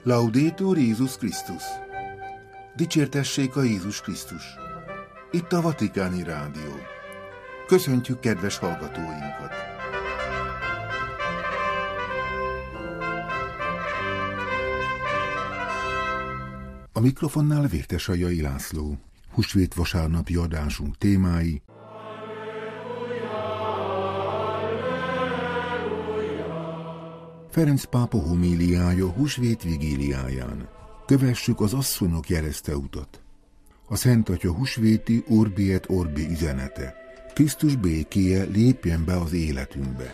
Laudetur Jézus Krisztus! Dicsértessék a Jézus Krisztus! Itt a Vatikáni Rádió. Köszöntjük kedves hallgatóinkat! A mikrofonnál Vértesajai László. Húsvét vasárnapi adásunk témái: Ferenc pápa homíliája húsvét vigíliáján. Kövessük az asszonyok jelezte utat. A Szent Atya húsvéti Urbi et Orbi üzenete. Krisztus békéje lépjen be az életünkbe.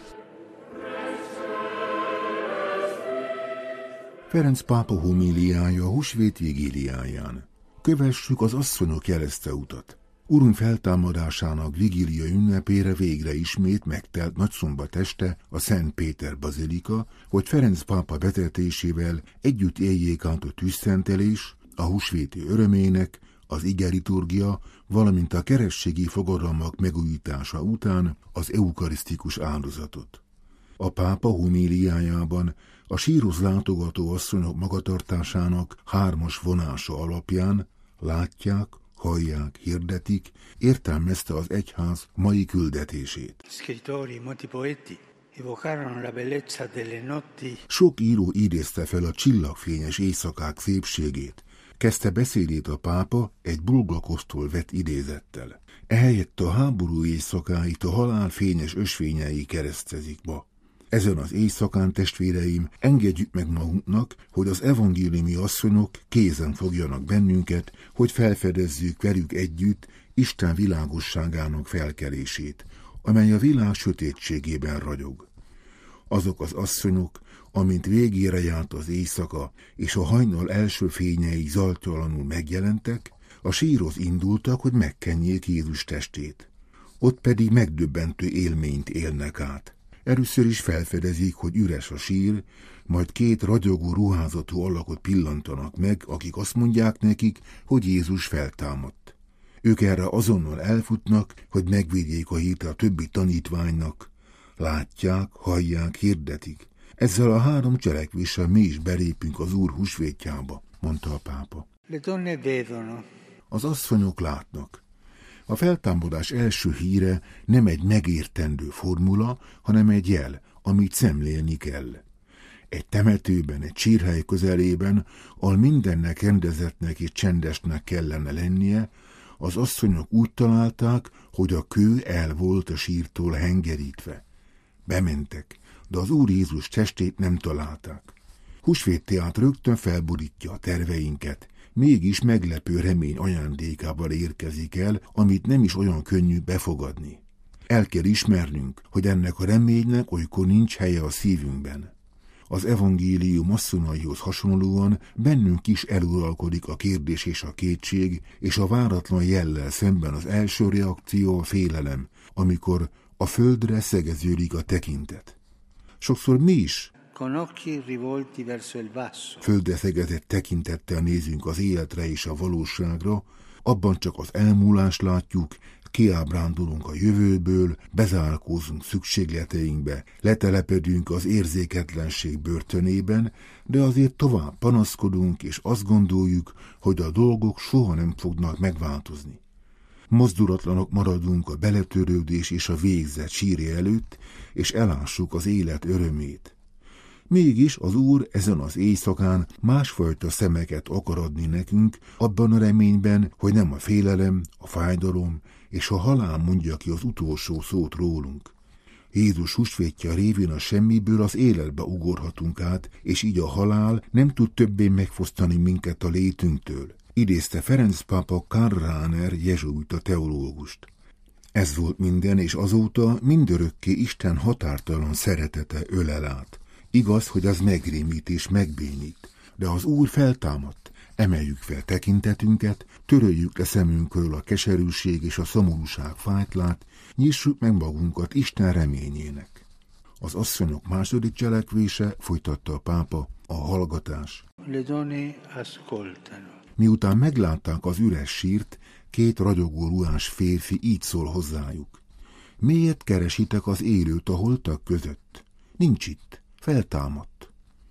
Ferenc pápa homíliája húsvét vigíliáján. Kövessük az asszonyok jelezte utat. Urunk feltámadásának vigília ünnepére végre ismét megtelt Nagyszombat este a Szent Péter bazilika, hogy Ferenc pápa vezetésével együtt éljék át a tűzszentelés, a húsvéti örömének, az igeliturgia, valamint a kerességi fogadalmak megújítása után az eukarisztikus áldozatot. A pápa homíliájában a sírhoz látogató asszonyok magatartásának hármas vonása alapján látják, hallják, hirdetik, értelmezte az egyház mai küldetését. Sok író idézte fel a csillagfényes éjszakák szépségét. Kezdte beszédét a pápa egy Bulgakosztól vett idézettel. Ehelyett a háború éjszakáit a halál fényes ösvényei keresztezik ma. Ezen az éjszakán, testvéreim, engedjük meg magunknak, hogy az evangéliumi asszonyok kézen fogjanak bennünket, hogy felfedezzük velük együtt Isten világosságának felkelését, amely a világ sötétségében ragyog. Azok az asszonyok, amint végére járt az éjszaka, és a hajnal első fényei zajtalanul megjelentek, a sírhoz indultak, hogy megkenjék Jézus testét. Ott pedig megdöbbentő élményt élnek át. Először is felfedezik, hogy üres a sír, majd két ragyogó ruházatú alakot pillantanak meg, akik azt mondják nekik, hogy Jézus feltámadt. Ők erre azonnal elfutnak, hogy megvédjék a hírt a többi tanítványnak. Látják, hallják, hirdetik. Ezzel a három cselekvéssel mi is belépünk az Úr húsvétjába, mondta a pápa. Az asszonyok látnak. A feltámadás első híre nem egy megértendő formula, hanem egy jel, amit szemlélni kell. Egy temetőben, egy sírhely közelében, ahol mindennek rendezettnek és csendesnek kellene lennie, az asszonyok úgy találták, hogy a kő el volt a sírtól hengerítve. Bementek, de az Úr Jézus testét nem találták. Húsvét tehát rögtön felborítja a terveinket, mégis meglepő remény ajándékával érkezik el, amit nem is olyan könnyű befogadni. El kell ismernünk, hogy ennek a reménynek olykor nincs helye a szívünkben. Az evangélium asszonyaihoz hasonlóan bennünk is eluralkodik a kérdés és a kétség, és a váratlan jellel szemben az első reakció a félelem, amikor a földre szegeződik a tekintet. Sokszor mi is földre szegezett tekintettel nézünk az életre és a valóságra, abban csak az elmúlást látjuk, kiábrándulunk a jövőből, bezárkózunk szükségleteinkbe, letelepedünk az érzéketlenség börtönében, de azért tovább panaszkodunk, és azt gondoljuk, hogy a dolgok soha nem fognak megváltozni. Mozdulatlanok maradunk a beletörődés és a végzet sírja előtt, és elássuk az élet örömét. Mégis az Úr ezen az éjszakán másfajta szemeket akar adni nekünk, abban a reményben, hogy nem a félelem, a fájdalom és a halál mondja ki az utolsó szót rólunk. Jézus húsvétja révén a semmiből az életbe ugorhatunk át, és így a halál nem tud többé megfosztani minket a létünktől. Idézte Ferenc pápa Karl Rahner jezsuita teológust. Ez volt minden, és azóta mindörökké Isten határtalan szeretete ölel át. Igaz, hogy az megrémít és megbénít, de az Úr feltámadt. Emeljük fel tekintetünket, töröljük le szemünkről a keserűség és a szomorúság fájtlát, nyissuk meg magunkat Isten reményének. Az asszonyok második cselekvése, folytatta a pápa, a hallgatás. Miután meglátták az üres sírt, két ragyogó ruhás férfi így szól hozzájuk. Miért keresitek az élőt a holtak között? Nincs itt, feltámadt.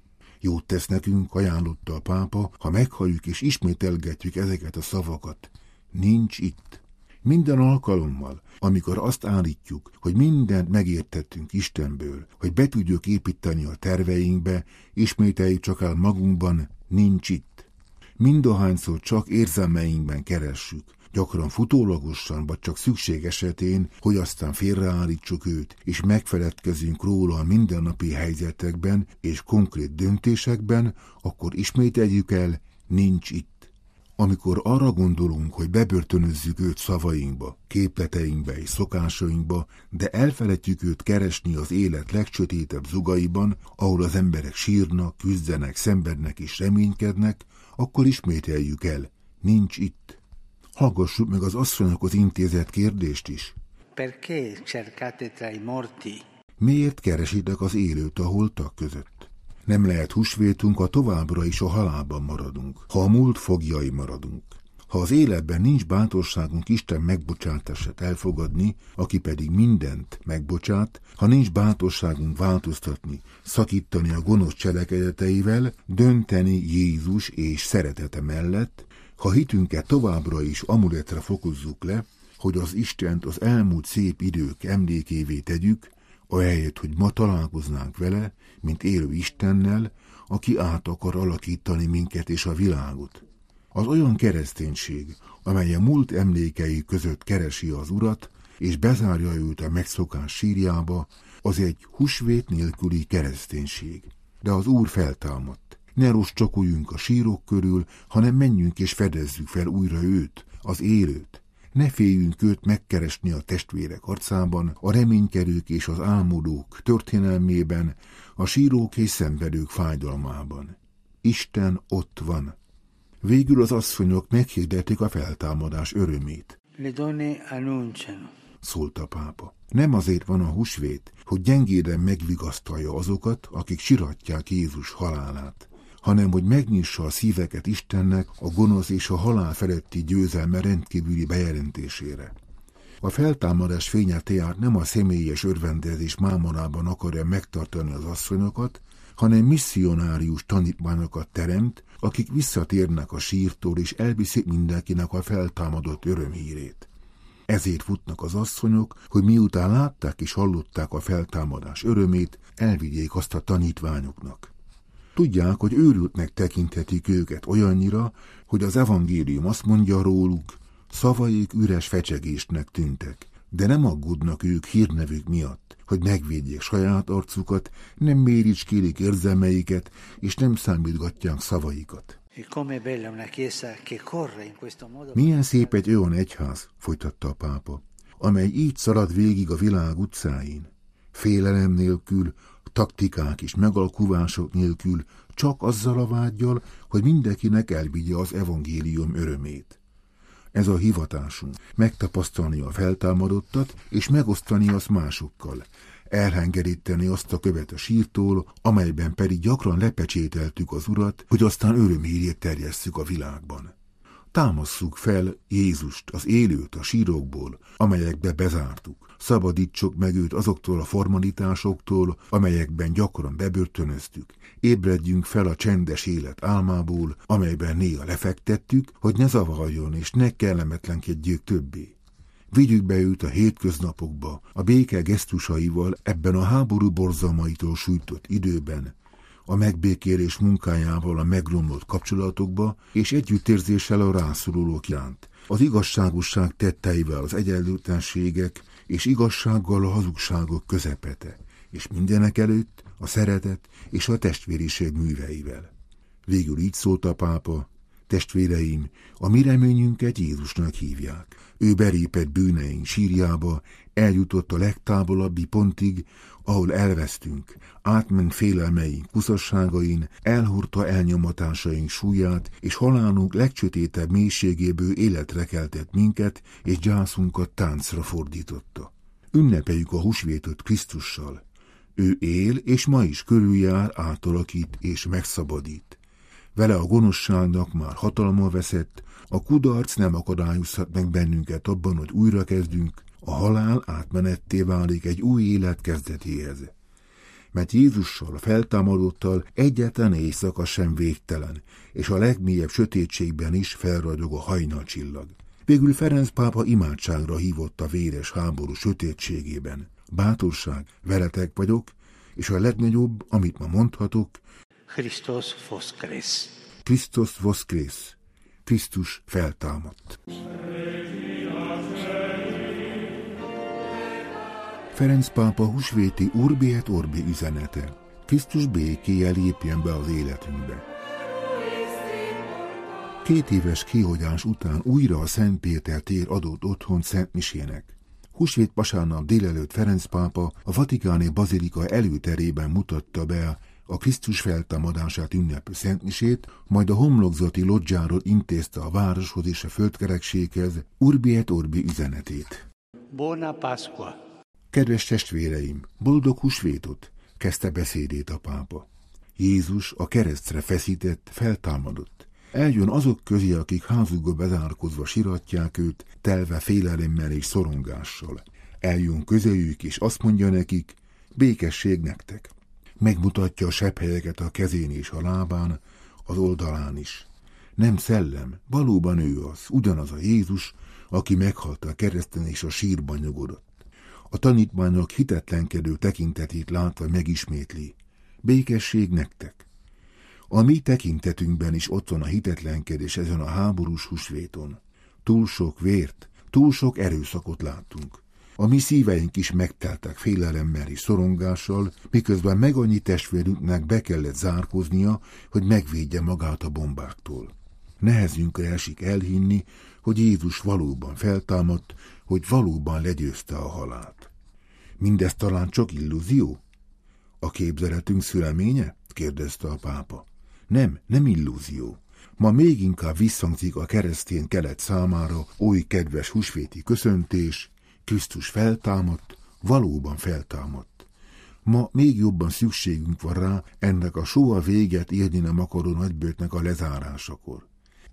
Jót tesz nekünk, ajánlotta a pápa, ha meghalljuk és ismételgetjük ezeket a szavakat. Nincs itt. Minden alkalommal, amikor azt állítjuk, hogy mindent megértettünk Istenből, hogy be tudjuk építeni a terveinkbe, ismételjük csak el magunkban, nincs itt. Mindahányszor csak érzelmeinkben keressük, gyakran futólagosan, vagy csak szükség esetén, hogy aztán félreállítsuk őt, és megfeledkezünk róla a mindennapi helyzetekben és konkrét döntésekben, akkor ismételjük el, nincs itt. Amikor arra gondolunk, hogy bebörtönözzük őt szavainkba, képleteinkbe és szokásainkba, de elfelejtjük őt keresni az élet legsötétebb zugaiban, ahol az emberek sírnak, küzdenek, szenvednek és reménykednek, akkor ismételjük el, nincs itt. Hallgassuk meg az asszonyokhoz intézett kérdést is. Perché cercate tra i morti? Miért keresitek az élőt a holtak között? Nem lehet húsvétunk, ha továbbra is a halálban maradunk, ha a múlt foglyai maradunk. Ha az életben nincs bátorságunk Isten megbocsátását elfogadni, aki pedig mindent megbocsát, ha nincs bátorságunk változtatni, szakítani a gonosz cselekedeteivel, dönteni Jézus és szeretete mellett, ha hitünket továbbra is amuletre fokozzuk le, hogy az Istent az elmúlt szép idők emlékévé tegyük, ahelyett, hogy ma találkoznánk vele, mint élő Istennel, aki át akar alakítani minket és a világot. Az olyan kereszténység, amely a múlt emlékei között keresi az Urat, és bezárja őt a megszokás sírjába, az egy húsvét nélküli kereszténység. De az Úr feltámadt. Ne rostcsakoljunk a sírok körül, hanem menjünk és fedezzük fel újra őt, az élőt. Ne féljünk őt megkeresni a testvérek arcában, a reménykedők és az álmodók történelmében, a sírók és szenvedők fájdalmában. Isten ott van. Végül az asszonyok meghirdetik a feltámadás örömét. Le donne annunciano. Szólt a pápa. Nem azért van a húsvét, hogy gyengéden megvigasztalja azokat, akik siratják Jézus halálát, hanem hogy megnyissa a szíveket Istennek a gonosz és a halál feletti győzelme rendkívüli bejelentésére. A feltámadás fénye tehát nem a személyes örvendezés mámorában akarja megtartani az asszonyokat, hanem misszionárius tanítványokat teremt, akik visszatérnek a sírtól és elviszik mindenkinek a feltámadott örömhírét. Ezért futnak az asszonyok, hogy miután látták és hallották a feltámadás örömét, elvigyék azt a tanítványoknak. Tudják, hogy őrültnek tekinthetik őket olyannyira, hogy az evangélium azt mondja róluk, szavaik üres fecsegésnek tűntek, de nem aggódnak ők hírnevük miatt, hogy megvédjék saját arcukat, nem méricskélik érzelmeiket, és nem számítgatják szavaikat. Milyen szép egy olyan egyház, folytatta a pápa, amely így szalad végig a világ utcáin, félelem nélkül, taktikák és megalkuvások nélkül, csak azzal a vággyal, hogy mindenkinek elvigye az evangélium örömét. Ez a hivatásunk, megtapasztalni a feltámadottat, és megosztani azt másokkal, elhengeríteni azt a követ a sírtól, amelyben pedig gyakran lepecsételtük az Urat, hogy aztán örömhírét terjesszük a világban. Támasszuk fel Jézust, az élőt a sírokból, amelyekbe bezártuk. Szabadítsuk meg őt azoktól a formalitásoktól, amelyekben gyakran bebörtönöztük. Ébredjünk fel a csendes élet álmából, amelyben néha lefektettük, hogy ne zavarjon és ne kellemetlenkedjék többé. Vigyük be őt a hétköznapokba, a béke gesztusaival ebben a háború borzalmaitól sújtott időben, a megbékélés munkájával a megromlott kapcsolatokba, és együttérzéssel a rászorulók iránt, az igazságosság tetteivel az egyenlőtlenségek, és igazsággal a hazugságok közepete, és mindenek előtt a szeretet és a testvériség műveivel. Végül így szólt a pápa, testvéreim, a mi reményünket Jézusnak hívják. Ő belépett bűneink sírjába, eljutott a legtávolabbi pontig, ahol elvesztünk, átment félelmeink kuszasságain, elhordta elnyomatásaink súlyát, és halálunk legcsötétebb mélységéből életre keltett minket, és gyászunkat táncra fordította. Ünnepeljük a húsvétot Krisztussal. Ő él, és ma is körüljár, átalakít és megszabadít. Vele a gonoszságnak már hatalma veszett, a kudarc nem akadályozhat meg bennünket abban, hogy újra kezdünk, a halál átmenetté válik egy új élet kezdetéhez. mert Jézussal, a feltámadottal egyetlen éjszaka sem végtelen, és a legmélyebb sötétségben is felragyog a hajnalcsillag. Végül Ferenc pápa imádságra hívott a véres háború sötétségében. Bátorság, veletek vagyok, és a legnagyobb, amit ma mondhatok, Christos voskres. Christos voskres. Krisztus feltámadt. Ferenc pápa húsvéti Urbi et Orbi üzenete. Krisztus békéje lépjen be az életünkbe. 2 éves kihagyás után újra a Szent Péter tér adott otthont szentmisének. Húsvét vasárnap délelőtt Ferenc pápa a vatikáni bazilika előterében mutatta be a Krisztus feltámadását ünneplő szentmisét, majd a homlokzati lodzsáról intézte a városhoz és a földkerekséghez Urbi et Orbi üzenetét. Buona Pasqua! Kedves testvéreim, boldog húsvétot! Kezdte beszédét a pápa. Jézus a keresztre feszített, feltámadott. Eljön azok közé, akik házukba bezárkozva siratják őt, telve félelemmel és szorongással. Eljön közéjük, és azt mondja nekik, békesség nektek. Megmutatja a sebhelyeket a kezén és a lábán, az oldalán is. Nem szellem, valóban ő az, ugyanaz a Jézus, aki meghalt a kereszten és a sírban nyugodott. A tanítványok hitetlenkedő tekintetét látva megismétli, békesség nektek. A mi tekintetünkben is ott van a hitetlenkedés ezen a háborús húsvéton. Túl sok vért, túl sok erőszakot láttunk. A mi szíveink is megteltek félelemmel és szorongással, miközben meg annyi testvérünknek be kellett zárkoznia, hogy megvédje magát a bombáktól. Nehezünkre esik elhinni, hogy Jézus valóban feltámadt, hogy valóban legyőzte a halált. Mindez talán csak illúzió? A képzeletünk szüleménye? Kérdezte a pápa. Nem illúzió. Ma még inkább visszhangzik a keresztény kelet számára oly kedves húsvéti köszöntés, Krisztus feltámadt, valóban feltámadt. Ma még jobban szükségünk van rá ennek a soha véget érni nem akaró nagybőtnek a lezárásakor.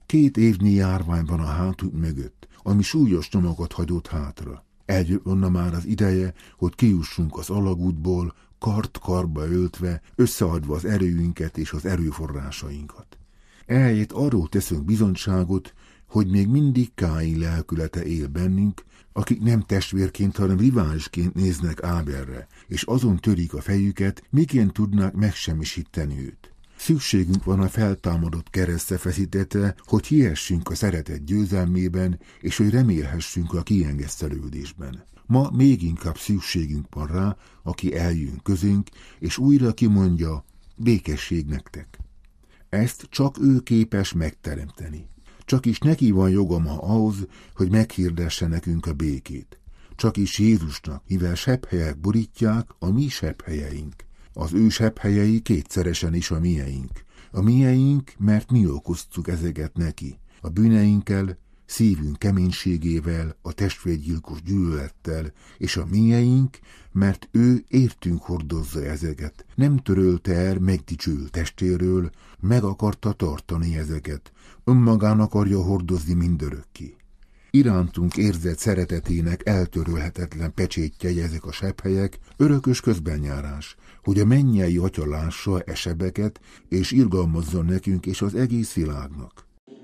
2 évnyi járvány van a hátunk mögött, ami súlyos nyomokat hagyott hátra. Eljött volna már az ideje, hogy kijussunk az alagútból, kart-karba öltve, összeadva az erőinket és az erőforrásainkat. Ehelyett arról teszünk bizonyságot, hogy még mindig Káin lelkülete él bennünk, akik nem testvérként, hanem riválisként néznek Ábelre, és azon törik a fejüket, miként tudnák megsemmisíteni őt. Szükségünk van a feltámadott keresztre feszítetre, hogy hihessünk a szeretet győzelmében, és hogy remélhessünk a kiengesztelődésben. Ma még inkább szükségünk van rá, aki eljön közénk, és újra kimondja, békesség nektek. Ezt csak ő képes megteremteni. Csak is neki van joga ma ahhoz, hogy meghirdesse nekünk a békét. Csak is Jézusnak, mivel sebhelyek borítják, a mi sebhelyeink. Az ő sebhelyei kétszeresen is a mieink. A mieink, mert mi okoztuk ezeket neki. A bűneinkkel, szívünk keménységével, a testvérgyilkos gyűlölettel, és a mieink, mert ő értünk hordozza ezeket. Nem törölte el megdicsőült testéről, meg akarta tartani ezeket. Önmagán akarja hordozni mindörökké. Irántunk érzett szeretetének eltörölhetetlen pecsétjei ezek a sebhelyek, örökös közbenjárás, hogy a mennyei Atya lássa sebeket, és irgalmazzon nekünk és az egész világnak.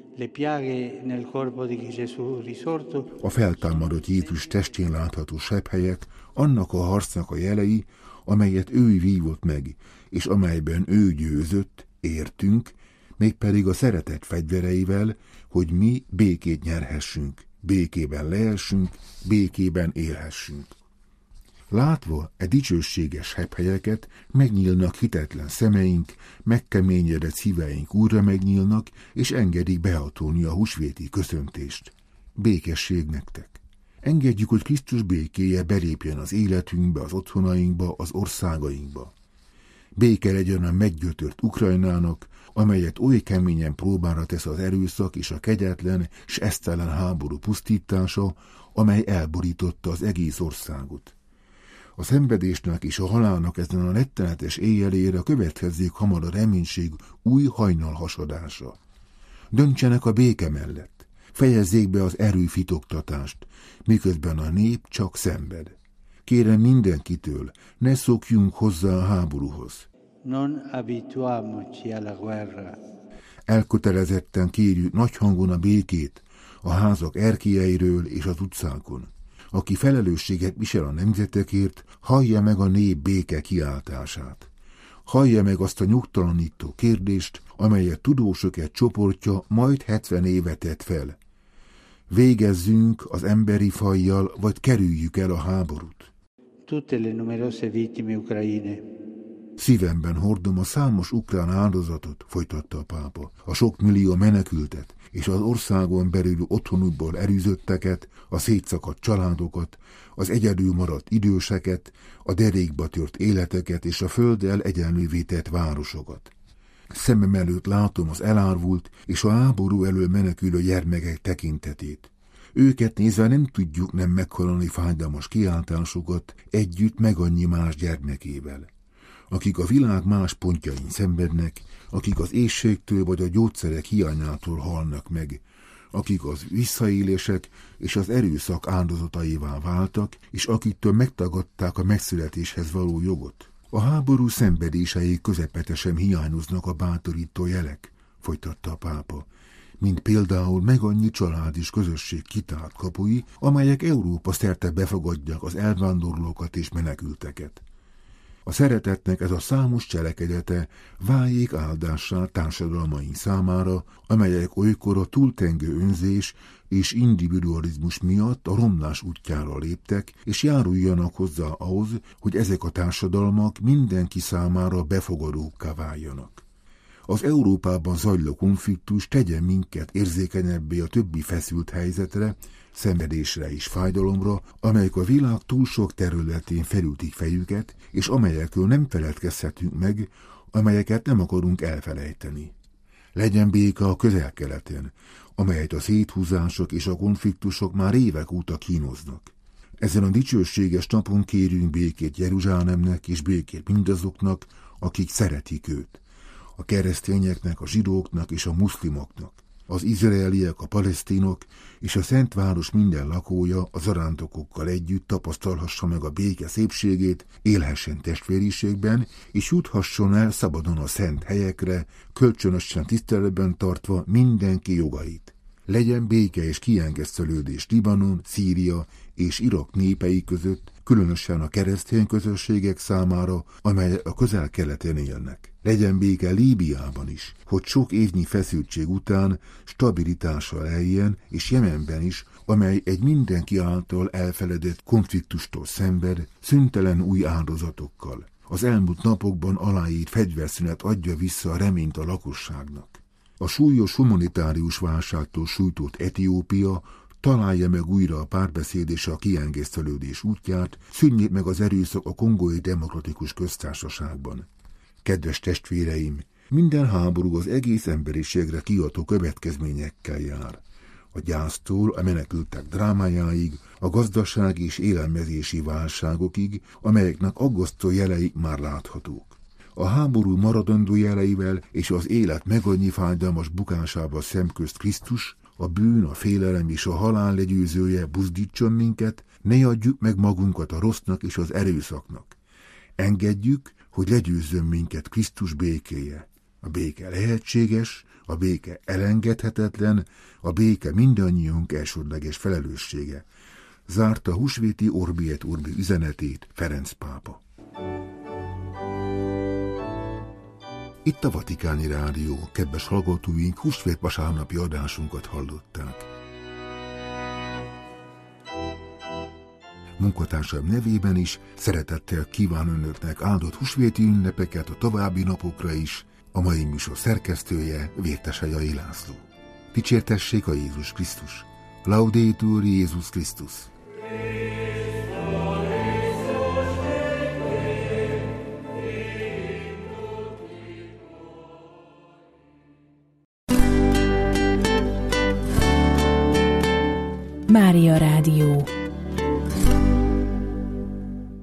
A feltámadott Jézus testén látható sebhelyek annak a harcnak a jelei, amelyet ő vívott meg, és amelyben ő győzött, értünk, mégpedig a szeretet fegyvereivel, hogy mi békét nyerhessünk, békében lehessünk, békében élhessünk. Látva e dicsőséges sebhelyeket, megnyílnak hitetlen szemeink, megkeményedett szíveink újra megnyílnak, és engedik behatolni a húsvéti köszöntést. Békesség nektek! Engedjük, hogy Krisztus békéje belépjen az életünkbe, az otthonainkba, az országainkba. Béke legyen a meggyötört Ukrajnának, amelyet oly keményen próbára tesz az erőszak és a kegyetlen s esztelen háború pusztítása, amely elborította az egész országot. A szenvedésnek és a halálnak ezen a rettenetes éjjelére következzék hamar a reménység új hajnal hasadása. Döntsenek a béke mellett, fejezzék be az erőfitoktatást, miközben a nép csak szenved. Kérem mindenkitől, ne szokjunk hozzá a háborúhoz. Non abituamoci alla guerra. Elkötelezetten kérjük nagy hangon a békét, a házak erkélyeiről és az utcákon. Aki felelősséget visel a nemzetekért, hallja meg a nép béke kiáltását. Hallja meg azt a nyugtalanító kérdést, amelyet tudósok egy csoportja majd 70 éve tett fel. Végezzünk az emberi fajjal, vagy kerüljük el a háborút? Tutte le numerose vittime ucraine. Szívemben hordom a számos ukrán áldozatot, folytatta a pápa, a sok millió menekültet, és az országon belül otthonukból elűzötteket, a szétszakadt családokat, az egyedül maradt időseket, a derékba tört életeket és a földdel egyenlővé tett városokat. Szemem előtt látom az elárvult és a háború elől menekülő gyermekek tekintetét. Őket nézve nem tudjuk nem meghallani fájdalmas kiáltásokat együtt meg annyi más gyermekével, akik a világ más pontjain szenvednek, akik az éhségtől vagy a gyógyszerek hiányától halnak meg, akik az visszaélések és az erőszak áldozataivá váltak, és akiktől megtagadták a megszületéshez való jogot. A háború szenvedései közepette sem hiányoznak a bátorító jelek, folytatta a pápa, mint például meg annyi család és közösség kitárt kapui, amelyek Európa szerte befogadják az elvándorlókat és menekülteket. A szeretetnek ez a számos cselekedete váljék áldássá társadalmaink számára, amelyek olykor a túltengő önzés és individualizmus miatt a romlás útjára léptek, és járuljanak hozzá ahhoz, hogy ezek a társadalmak mindenki számára befogadókká váljanak. Az Európában zajló konfliktus tegyen minket érzékenyebbé a többi feszült helyzetre, szenvedésre és fájdalomra, amelyek a világ túl sok területén felütik fejüket, és amelyekről nem feledkezhetünk meg, amelyeket nem akarunk elfelejteni. Legyen béke a Közel-Keleten, amelyet a széthúzások és a konfliktusok már évek óta kínoznak. Ezen a dicsőséges napon kérünk békét Jeruzsálemnek és békét mindazoknak, akik szeretik őt. A keresztényeknek, a zsidóknak és a muszlimoknak, az izraeliek, a palesztinok és a Szentváros minden lakója az zarándokokkal együtt tapasztalhassa meg a béke szépségét, élhessen testvériségben, és juthasson el szabadon a szent helyekre, kölcsönösen tiszteletben tartva mindenki jogait. Legyen béke és kiengesztelődés Libanon, Szíria és Irak népei között, különösen a keresztény közösségek számára, amelyek a Közel-Keleten élnek. Legyen béke Líbiában is, hogy sok évnyi feszültség után stabilitással eljen, és Jemenben is, amely egy mindenki által elfeledett konfliktustól szenved, szüntelen új áldozatokkal. Az elmúlt napokban aláírt fegyverszünet adja vissza a reményt a lakosságnak. A súlyos humanitárius válságtól sújtott Etiópia találja meg újra a párbeszéd és a kiengesztelődés útját, szűnjék meg az erőszak a Kongói Demokratikus Köztársaságban. Kedves testvéreim, minden háború az egész emberiségre kiható következményekkel jár. A gyásztól a menekültek drámájáig, a gazdasági és élelmezési válságokig, amelyeknek aggasztó jelei már láthatók. A háború maradandó jeleivel és az élet megannyi fájdalmas bukásával szemközt Krisztus, a bűn, a félelem és a halál legyőzője buzdítson minket, ne adjuk meg magunkat a rossznak és az erőszaknak. Engedjük, hogy legyőzzön minket Krisztus békéje. A béke lehetséges, a béke elengedhetetlen, a béke mindannyiunk elsődleges felelőssége. Zárta húsvéti Orbi et Orbi üzenetét Ferenc pápa. Itt a Vatikáni Rádió, kedves hallgatóink, húsvét vasárnapi adásunkat hallották. Munkatársaim nevében is szeretettel kíván önöknek áldott húsvéti ünnepeket a további napokra is, a mai műsor szerkesztője Vértese Jai László. Dicsértessék a Jézus Krisztus! Laudetur Jézus Krisztus! Mária Rádió.